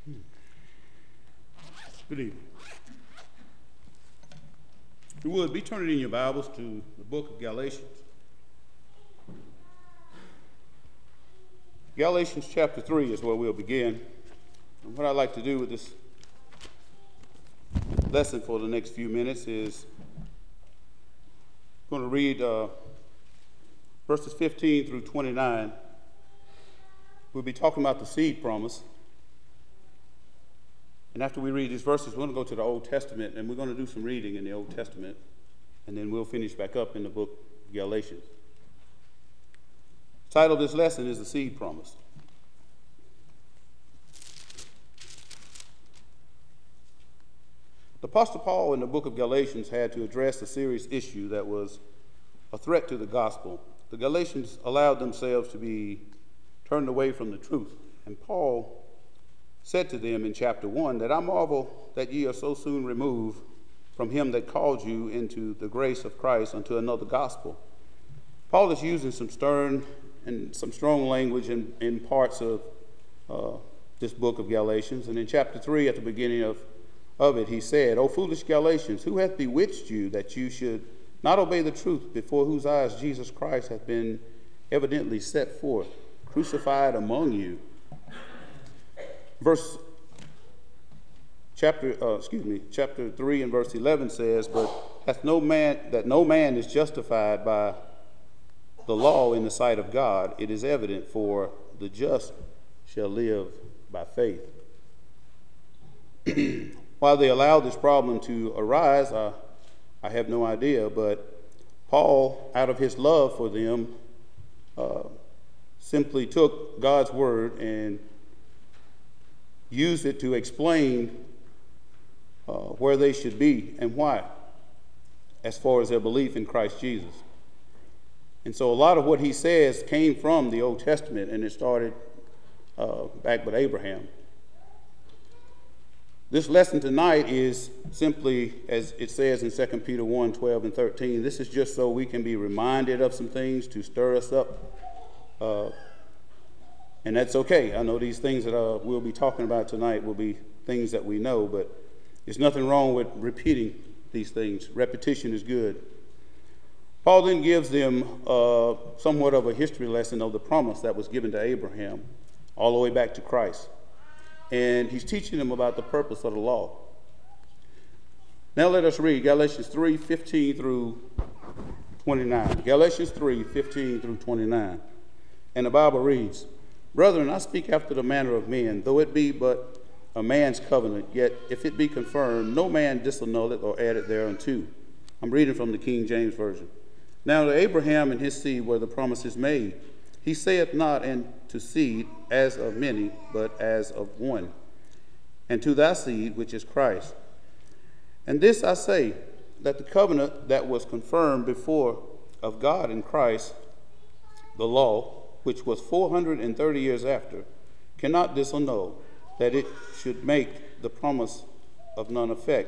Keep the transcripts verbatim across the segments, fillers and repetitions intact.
Good evening. If you would, be turning in your Bibles to the book of Galatians. Galatians chapter three is where we'll begin. And what I'd like to do with this lesson for the next few minutes is I'm going to read uh, verses fifteen through twenty-nine. We'll be talking about the seed promise. And after we read these verses, we're going to go to the Old Testament, and we're going to do some reading in the Old Testament, and then we'll finish back up in the book of Galatians. The title of this lesson is The Seed Promise. The Apostle Paul in the book of Galatians had to address a serious issue that was a threat to the gospel. The Galatians allowed themselves to be turned away from the truth, and Paul said to them in chapter one that I marvel that ye are so soon removed from him that called you into the grace of Christ unto another gospel. Paul is using some stern and some strong language in, in parts of uh, this book of Galatians. And in chapter three, at the beginning of, of it, he said, O foolish Galatians, who hath bewitched you that you should not obey the truth, before whose eyes Jesus Christ hath been evidently set forth, crucified among you? Verse chapter, uh, excuse me, chapter three and verse eleven says, "But hath no man that no man is justified by the law in the sight of God. It is evident, for the just shall live by faith." While they allowed this problem to arise, I, I have no idea, but Paul, out of his love for them, uh, simply took God's word and used it to explain uh, where they should be and why, as far as their belief in Christ Jesus. And so a lot of what he says came from the Old Testament, and it started uh, back with Abraham. This lesson tonight is simply, as it says in Second Peter one, twelve and thirteen, this is just so we can be reminded of some things to stir us up. Uh, And that's okay. I know these things that uh, we'll be talking about tonight will be things that we know, but there's nothing wrong with repeating these things. Repetition is good. Paul then gives them uh, somewhat of a history lesson of the promise that was given to Abraham all the way back to Christ. And he's teaching them about the purpose of the law. Now let us read Galatians three, fifteen through twenty-nine. Galatians three, fifteen through twenty-nine. And the Bible reads, Brethren, I speak after the manner of men, though it be but a man's covenant, yet if it be confirmed, no man disannulleth or added thereunto. I'm reading from the King James Version. Now to Abraham and his seed were the promises made. He saith not unto seed as of many, but as of one, and to thy seed, which is Christ. And this I say, that the covenant that was confirmed before of God in Christ, the law, which was four hundred thirty years after, cannot disannul, that it should make the promise of none effect.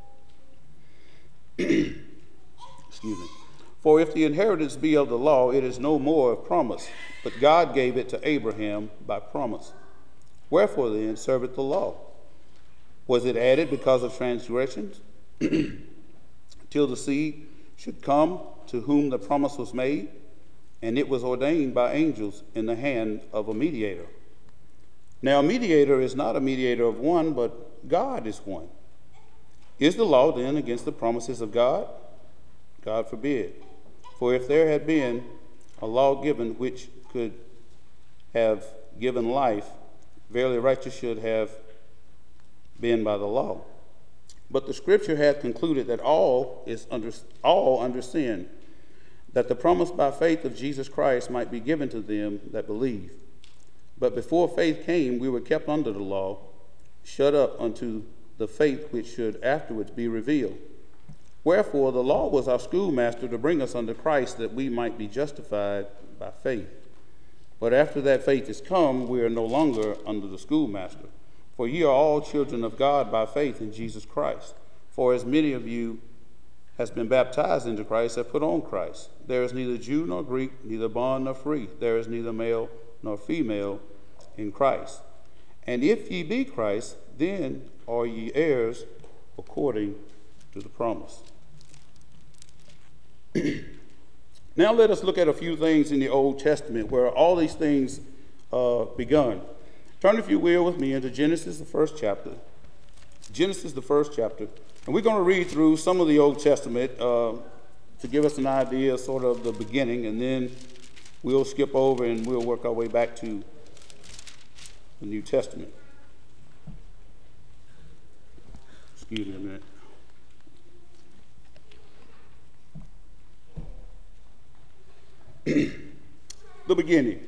Excuse me. For if the inheritance be of the law, it is no more of promise, but God gave it to Abraham by promise. Wherefore then serveth the law? Was it added because of transgressions, till the seed should come to whom the promise was made? And it was ordained by angels in the hand of a mediator. Now a mediator is not a mediator of one, but God is one. Is the law then against the promises of God? God forbid. For if there had been a law given which could have given life, verily righteous should have been by the law. But the scripture hath concluded that all is under all under sin, that the promise by faith of Jesus Christ might be given to them that believe. But before faith came, we were kept under the law, shut up unto the faith which should afterwards be revealed. Wherefore the law was our schoolmaster to bring us under Christ, that we might be justified by faith. But after that faith is come, we are no longer under the schoolmaster. For ye are all children of God by faith in Jesus Christ. For as many of you has been baptized into Christ have put on Christ. There is neither Jew nor Greek, neither bond nor free. There is neither male nor female in Christ. And if ye be Christ, then are ye heirs according to the promise. Now let us look at a few things in the Old Testament where all these things uh, begun. Turn, if you will, with me into Genesis, the first chapter. Genesis, the first chapter. And we're going to read through some of the Old Testament uh, to give us an idea, sort of the beginning, and then we'll skip over and we'll work our way back to the New Testament. Excuse me a minute. The beginning.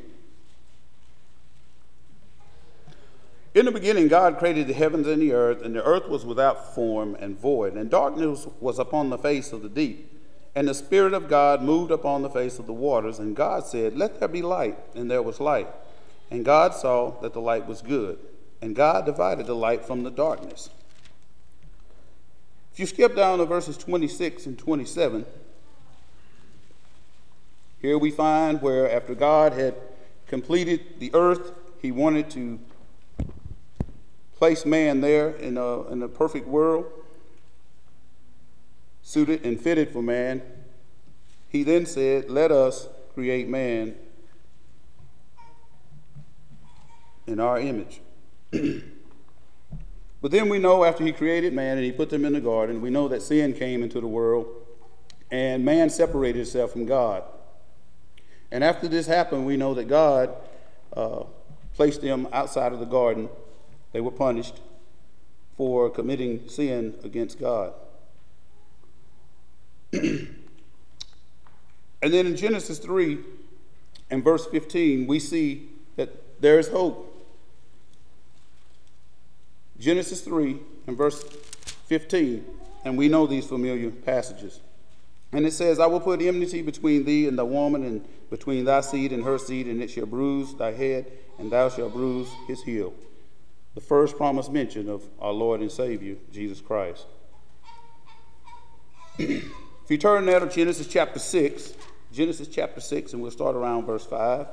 In the beginning, God created the heavens and the earth, and the earth was without form and void, and darkness was upon the face of the deep. And the Spirit of God moved upon the face of the waters, and God said, "Let there be light," and there was light. And God saw that the light was good, and God divided the light from the darkness. If you skip down to verses twenty-six and twenty-seven, here we find where after God had completed the earth, he wanted to place man there in a, in a perfect world, suited and fitted for man. He then said, "Let us create man in our image." But then we know after he created man and he put them in the garden, we know that sin came into the world and man separated himself from God. And after this happened, we know that God uh, placed them outside of the garden. They were punished for committing sin against God. And then in Genesis three and verse fifteen, we see that there is hope. Genesis three and verse fifteen, and we know these familiar passages. And it says, "I will put enmity between thee and the woman, and between thy seed and her seed, and it shall bruise thy head, and thou shalt bruise his heel." The first promise mention of our Lord and Savior, Jesus Christ. If you turn now to Genesis chapter six, Genesis chapter six, and we'll start around verse five.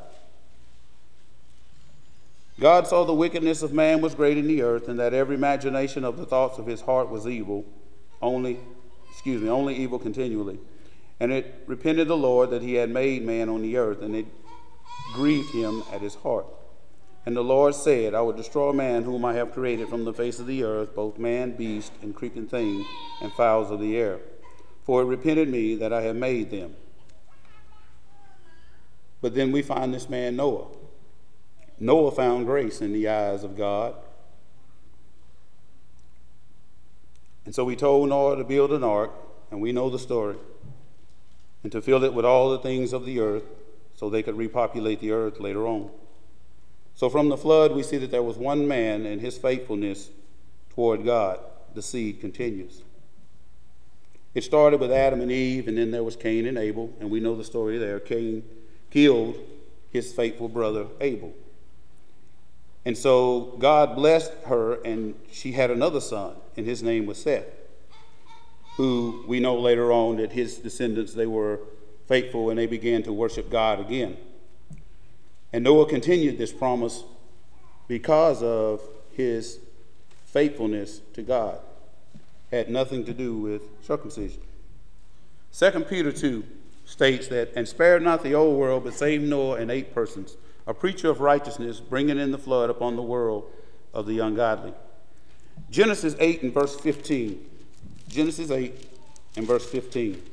"God saw the wickedness of man was great in the earth, and that every imagination of the thoughts of his heart was evil, only, excuse me, only evil continually. And it repented the Lord that he had made man on the earth, and it grieved him at his heart. And the Lord said, I will destroy man whom I have created from the face of the earth, both man, beast, and creeping thing, and fowls of the air. For it repented me that I have made them." But then we find this man Noah. Noah found grace in the eyes of God. And so he told Noah to build an ark, and we know the story, and to fill it with all the things of the earth so they could repopulate the earth later on. So from the flood, we see that there was one man, and his faithfulness toward God, the seed continues. It started with Adam and Eve, and then there was Cain and Abel, and we know the story there. Cain killed his faithful brother Abel. And so God blessed her, and she had another son, and his name was Seth, who we know later on that his descendants, they were faithful, and they began to worship God again. And Noah continued this promise because of his faithfulness to God. Had nothing to do with circumcision. Second Peter two states that, "And spared not the old world, but saved Noah and eight persons, a preacher of righteousness, bringing in the flood upon the world of the ungodly." Genesis eight and verse fifteen. Genesis eight and verse fifteen.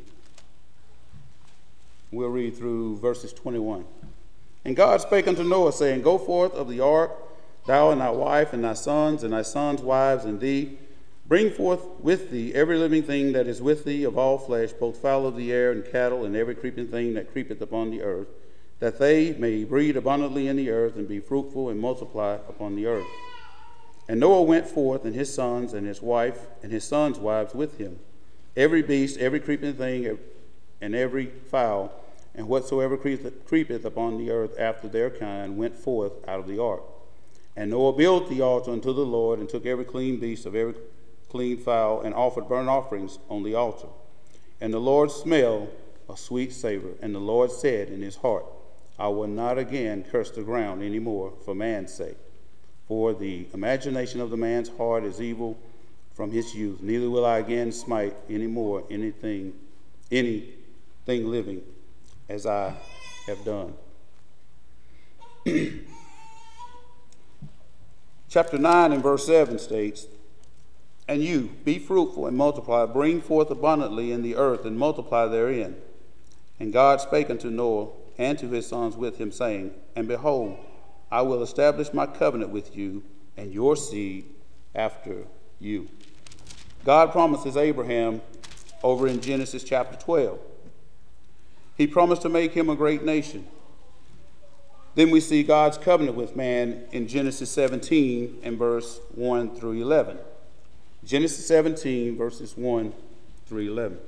We'll read through verses twenty-one. "And God spake unto Noah, saying, Go forth of the ark, thou and thy wife, and thy sons, and thy sons' wives, and thee. Bring forth with thee every living thing that is with thee of all flesh, both fowl of the air, and cattle, and every creeping thing that creepeth upon the earth, that they may breed abundantly in the earth, and be fruitful, and multiply upon the earth. And Noah went forth, and his sons, and his wife, and his sons' wives with him. Every beast, every creeping thing, and every fowl, and whatsoever creepeth upon the earth after their kind, went forth out of the ark. And Noah built the altar unto the Lord, and took every clean beast of every clean fowl, and offered burnt offerings on the altar. And the Lord smelled a sweet savor. And the Lord said in his heart, I will not again curse the ground any more for man's sake. For the imagination of the man's heart is evil from his youth. Neither will I again smite any more anything, anything living, as I have done. Chapter nine and verse seven states, And you, be fruitful and multiply, bring forth abundantly in the earth, and multiply therein. And God spake unto Noah and to his sons with him, saying, And behold, I will establish my covenant with you and your seed after you. God promises Abraham over in Genesis chapter twelve. He promised to make him a great nation. Then we see God's covenant with man in Genesis seventeen and verse one through eleven. Genesis seventeen, verses one through eleven.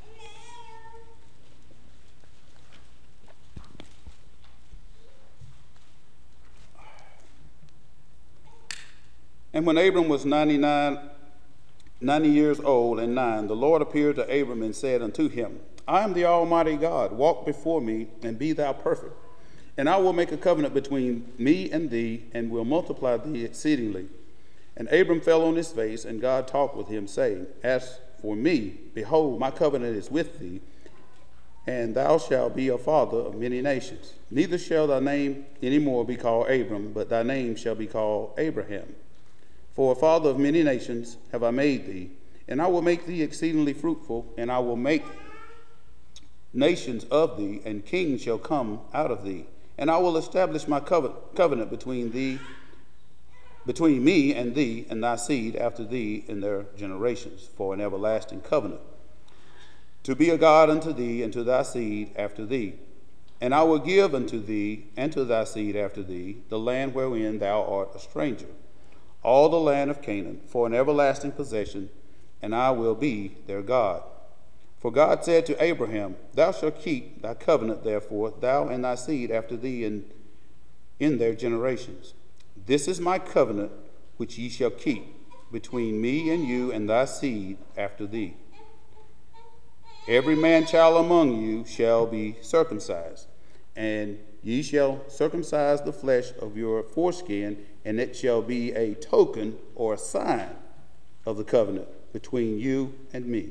And when Abram was ninety-nine, ninety years old and nine, the Lord appeared to Abram and said unto him, I am the Almighty God. Walk before me, and be thou perfect. And I will make a covenant between me and thee, and will multiply thee exceedingly. And Abram fell on his face, and God talked with him, saying, As for me, behold, my covenant is with thee, and thou shalt be a father of many nations. Neither shall thy name any more be called Abram, but thy name shall be called Abraham. For a father of many nations have I made thee, and I will make thee exceedingly fruitful, and I will make nations of thee, and kings shall come out of thee. And I will establish my covenant between thee, between me and thee, and thy seed after thee in their generations, for an everlasting covenant, to be a God unto thee and to thy seed after thee. And I will give unto thee and to thy seed after thee the land wherein thou art a stranger, all the land of Canaan, for an everlasting possession, and I will be their God. For God said to Abraham, Thou shalt keep thy covenant, therefore, thou and thy seed after thee in, in their generations. This is my covenant which ye shall keep between me and you and thy seed after thee. Every man child among you shall be circumcised, and ye shall circumcise the flesh of your foreskin, and it shall be a token or a sign of the covenant between you and me.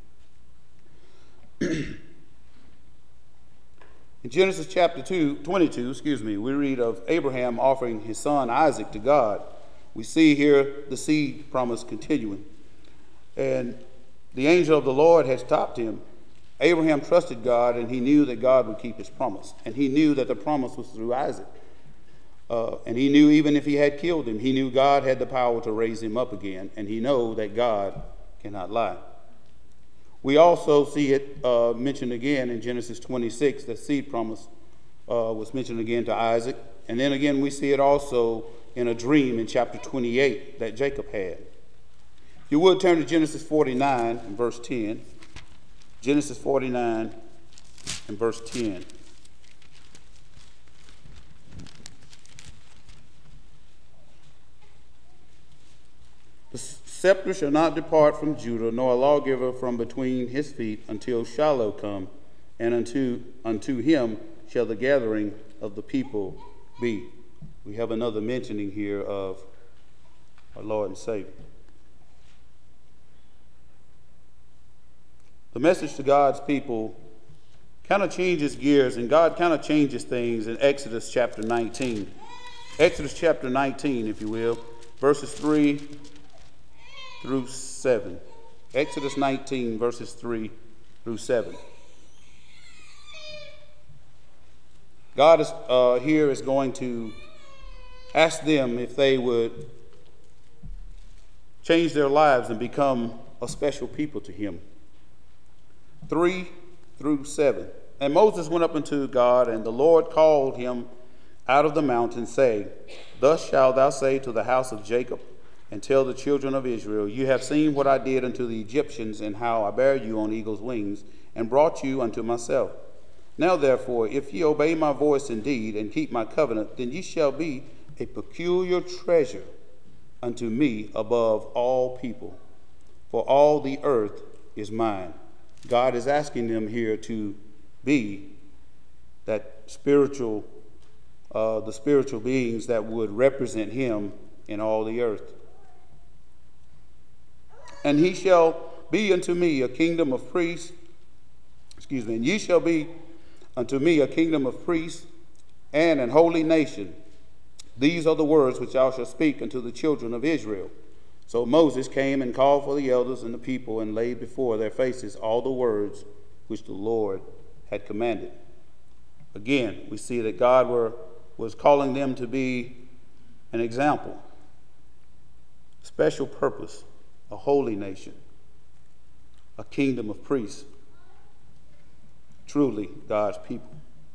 In Genesis chapter two, twenty-two, excuse me, we read of Abraham offering his son Isaac to God. We see here the seed promise continuing. And the angel of the Lord had stopped him. Abraham trusted God, and he knew that God would keep his promise. And he knew that the promise was through Isaac. Uh, and he knew even if he had killed him, he knew God had the power to raise him up again. And he knew that God cannot lie. We also see it uh, mentioned again in Genesis twenty-six, the seed promise uh, was mentioned again to Isaac. And then again we see it also in a dream in chapter twenty-eight that Jacob had. If you would turn to Genesis forty-nine and verse ten. Genesis forty-nine and verse ten. The scepter shall not depart from Judah, nor a lawgiver from between his feet, until Shiloh come, and unto, unto him shall the gathering of the people be. We have another mentioning here of our Lord and Savior. The message to God's people kind of changes gears, and God kind of changes things in Exodus chapter nineteen. Exodus chapter nineteen, if you will, verses three through seven. Exodus nineteen, verses three through seven. God is uh, here is going to ask them if they would change their lives and become a special people to him. three through seven. And Moses went up unto God, and the Lord called him out of the mountain, saying, Thus shalt thou say to the house of Jacob, and tell the children of Israel, You have seen what I did unto the Egyptians, and how I bare you on eagle's wings, and brought you unto myself. Now therefore, if ye obey my voice indeed, and keep my covenant, then ye shall be a peculiar treasure unto me above all people, for all the earth is mine. God is asking them here to be that spiritual, uh, the spiritual beings that would represent him in all the earth. And he shall be unto me a kingdom of priests, excuse me, and ye shall be unto me a kingdom of priests and an holy nation. These are the words which I shall speak unto the children of Israel. So Moses came and called for the elders and the people and laid before their faces all the words which the Lord had commanded. Again, we see that God were, was calling them to be an example, special purpose, a holy nation, a kingdom of priests, truly God's people.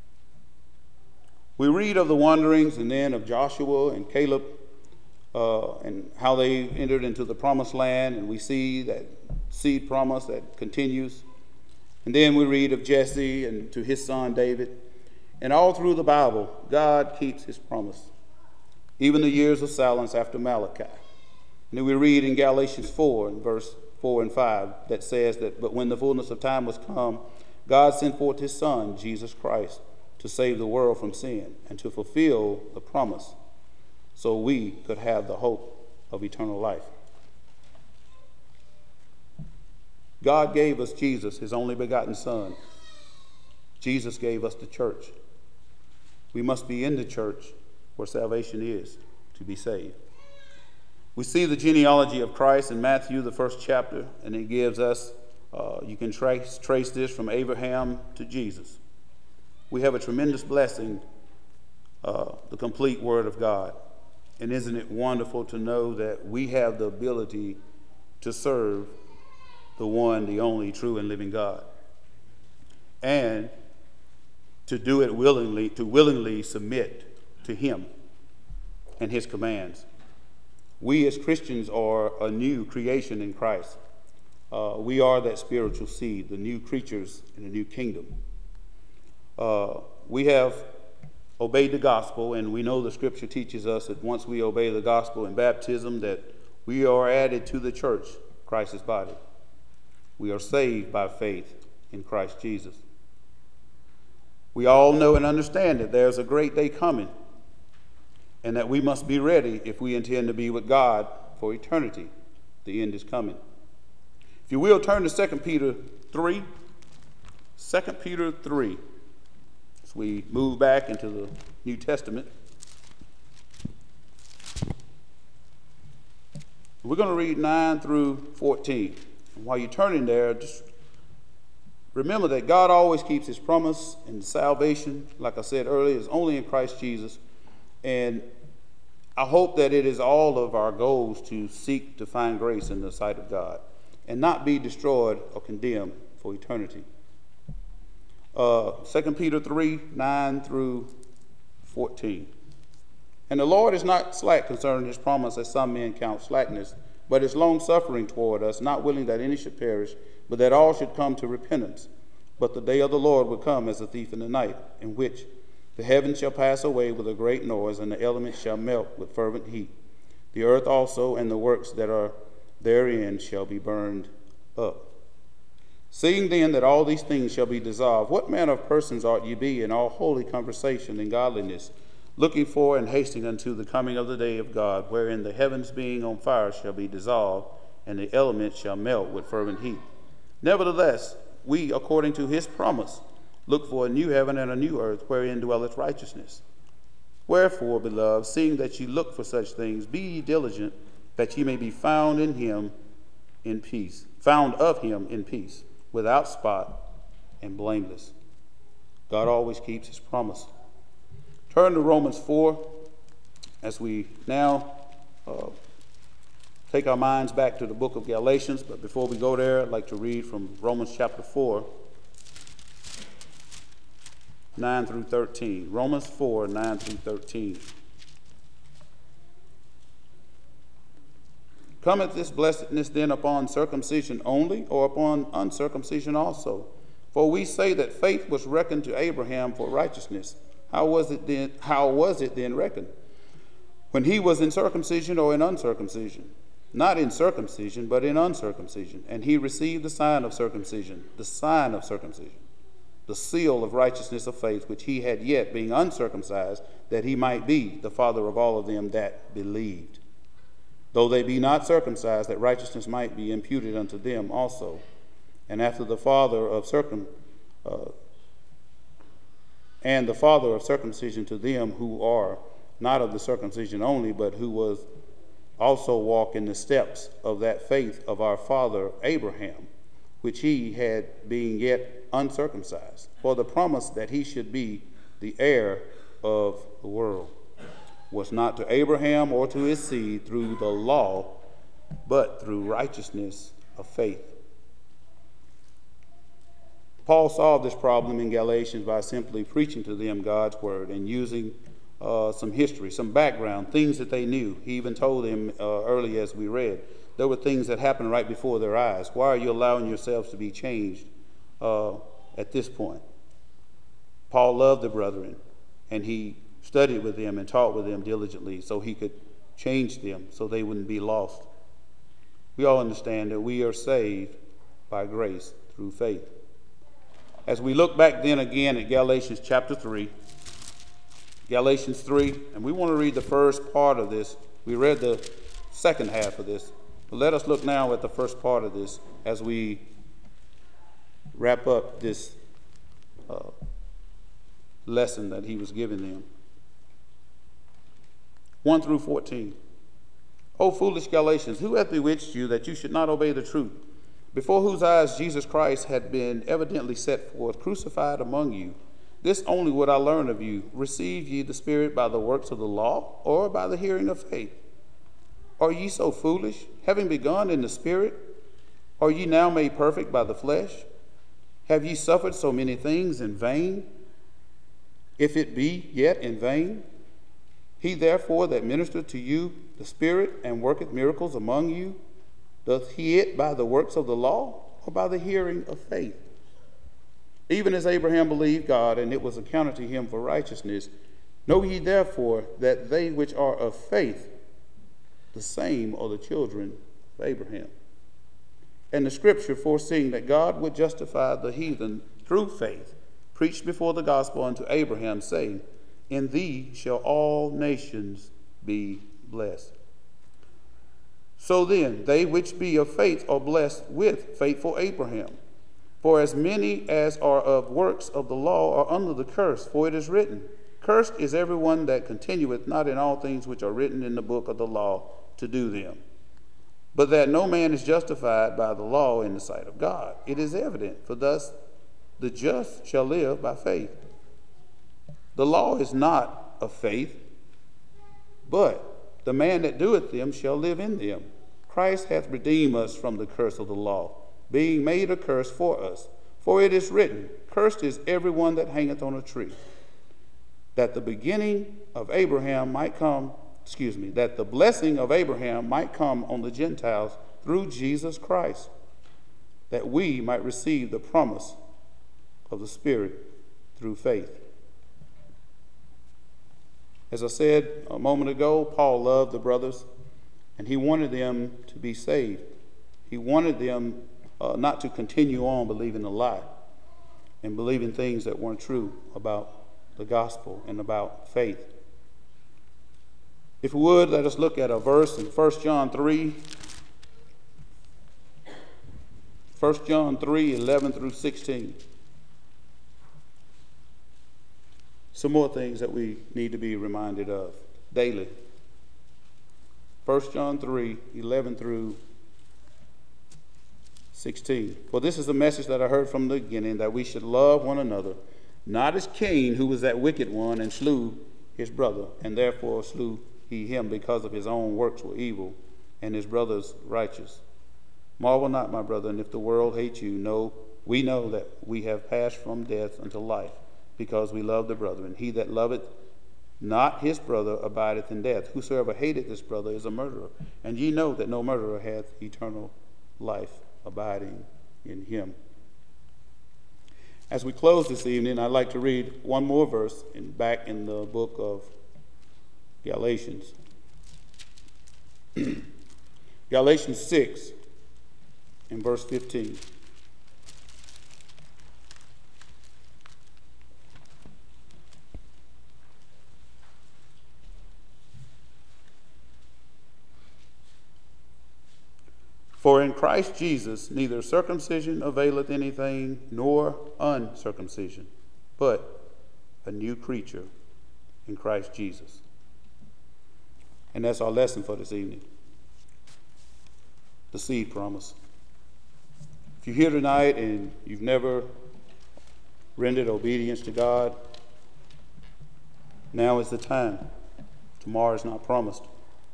We read of the wanderings and then of Joshua and Caleb uh, and how they entered into the promised land, and we see that seed promise that continues. And then we read of Jesse and to his son David. And all through the Bible, God keeps his promise, even the years of silence after Malachi. And then we read in Galatians four, in verse four and five, that says that, but when the fullness of time was come, God sent forth his Son, Jesus Christ, to save the world from sin and to fulfill the promise so we could have the hope of eternal life. God gave us Jesus, his only begotten Son. Jesus gave us the church. We must be in the church where salvation is, to be saved. We see the genealogy of Christ in Matthew, the first chapter, and it gives us, uh, you can trace, trace this from Abraham to Jesus. We have a tremendous blessing, uh, the complete Word of God. And isn't it wonderful to know that we have the ability to serve the one, the only true and living God, and to do it willingly, to willingly submit to him and his commands. We as Christians are a new creation in Christ. Uh, we are that spiritual seed, the new creatures in a new kingdom. Uh, we have obeyed the gospel, and we know the scripture teaches us that once we obey the gospel in baptism, that we are added to the church, Christ's body. We are saved by faith in Christ Jesus. We all know and understand that there's a great day coming, and that we must be ready if we intend to be with God for eternity. The end is coming. If you will, turn to Second Peter three. Second Peter three. As we move back into the New Testament, we're going to read nine through fourteen. And while you're turning there, just remember that God always keeps his promise, and salvation, like I said earlier, is only in Christ Jesus. And I hope that it is all of our goals to seek to find grace in the sight of God and not be destroyed or condemned for eternity. Uh, Second Peter three, nine through fourteen. And the Lord is not slack concerning his promise, as some men count slackness, but is long-suffering toward us, not willing that any should perish, but that all should come to repentance. But the day of the Lord will come as a thief in the night, in which the heavens shall pass away with a great noise, and the elements shall melt with fervent heat. The earth also and the works that are therein shall be burned up. Seeing then that all these things shall be dissolved, what manner of persons ought ye be in all holy conversation and godliness, looking for and hasting unto the coming of the day of God, wherein the heavens being on fire shall be dissolved, and the elements shall melt with fervent heat? Nevertheless, we, according to his promise, look for a new heaven and a new earth, wherein dwelleth righteousness. Wherefore, beloved, seeing that ye look for such things, be ye diligent, that ye may be found in him in peace, found of him in peace, without spot and blameless. God always keeps his promise. Turn to Romans four as we now uh, take our minds back to the book of Galatians. But before we go there, I'd like to read from Romans chapter four, nine through thirteen. Romans four, nine through thirteen. Cometh this blessedness then upon circumcision only, or upon uncircumcision also? For we say that faith was reckoned to Abraham for righteousness. How was it then, how was it then reckoned? When he was in circumcision or in uncircumcision? Not in circumcision, but in uncircumcision. And he received the sign of circumcision, the sign of circumcision, the seal of righteousness of faith, which he had yet, being uncircumcised, that he might be the father of all of them that believed, though they be not circumcised, that righteousness might be imputed unto them also. And after the father of circum, uh, and the father of circumcision to them who are not of the circumcision only, but who was also walk in the steps of that faith of our father Abraham, which he had being yet uncircumcised, for the promise that he should be the heir of the world was not to Abraham or to his seed through the law, but through righteousness of faith. Paul solved this problem in Galatians by simply preaching to them God's word and using uh, some history, some background, things that they knew. He even told them uh, early, as we read, there were things that happened right before their eyes. Why are you allowing yourselves to be changed uh, at this point? Paul loved the brethren, and he studied with them and taught with them diligently so he could change them so they wouldn't be lost. We all understand that we are saved by grace through faith. As we look back then again at Galatians chapter three, Galatians three, and we want to read the first part of this. We read the second half of this, but let us look now at the first part of this as we wrap up this uh, lesson that he was giving them. one through fourteen. O foolish Galatians, who hath bewitched you that you should not obey the truth, before whose eyes Jesus Christ had been evidently set forth, crucified among you? This only would I learn of you. Receive ye the Spirit by the works of the law, or by the hearing of faith? Are ye so foolish? Having begun in the Spirit, are ye now made perfect by the flesh? Have ye suffered so many things in vain? If it be yet in vain, he therefore that ministered to you the Spirit and worketh miracles among you, doth he it by the works of the law, or by the hearing of faith? Even as Abraham believed God, and it was accounted to him for righteousness, know ye therefore that they which are of faith, the same are the children of Abraham. And the scripture, foreseeing that God would justify the heathen through faith, preached before the gospel unto Abraham, saying, in thee shall all nations be blessed. So then, they which be of faith are blessed with faithful Abraham. For as many as are of works of the law are under the curse, for it is written, cursed is everyone that continueth not in all things which are written in the book of the law to do them. But that no man is justified by the law in the sight of God, it is evident, for thus the just shall live by faith. The law is not of faith, but the man that doeth them shall live in them. Christ hath redeemed us from the curse of the law, being made a curse for us. For it is written, cursed is everyone that hangeth on a tree, that the beginning of Abraham might come, excuse me, that the blessing of Abraham might come on the Gentiles through Jesus Christ, that we might receive the promise of the Spirit through faith. As I said a moment ago, Paul loved the brothers, and he wanted them to be saved. He wanted them uh, not to continue on believing a lie and believing things that weren't true about the gospel and about faith. If we would, let us look at a verse in First John three. First John three, eleven through sixteen. Some more things that we need to be reminded of daily. First John three, eleven through sixteen. For this is the message that I heard from the beginning, that we should love one another, not as Cain, who was that wicked one and slew his brother, and therefore slew he him because of his own works were evil, and his brother's righteous. Marvel not, my brethren, if the world hates you. No, we know that we have passed from death unto life, because we love the brethren. He that loveth not his brother abideth in death. Whosoever hateth his brother is a murderer. And ye know that no murderer hath eternal life abiding in him. As we close this evening, I'd like to read one more verse in, back in the book of Galatians. Galatians six, in verse fifteen. For in Christ Jesus neither circumcision availeth anything, nor uncircumcision, but a new creature in Christ Jesus. And that's our lesson for this evening. The seed promise. If you're here tonight and you've never rendered obedience to God, now is the time. Tomorrow is not promised.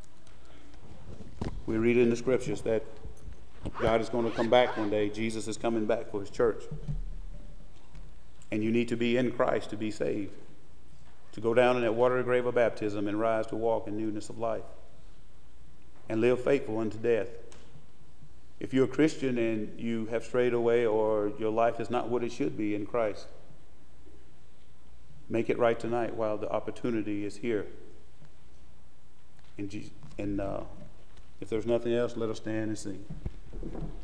We read in the scriptures that God is going to come back one day. Jesus is coming back for his church. And you need to be in Christ to be saved, to go down in that watery grave of baptism and rise to walk in newness of life and live faithful unto death. If you're a Christian and you have strayed away or your life is not what it should be in Christ, make it right tonight while the opportunity is here. And, and uh, if there's nothing else, let us stand and sing.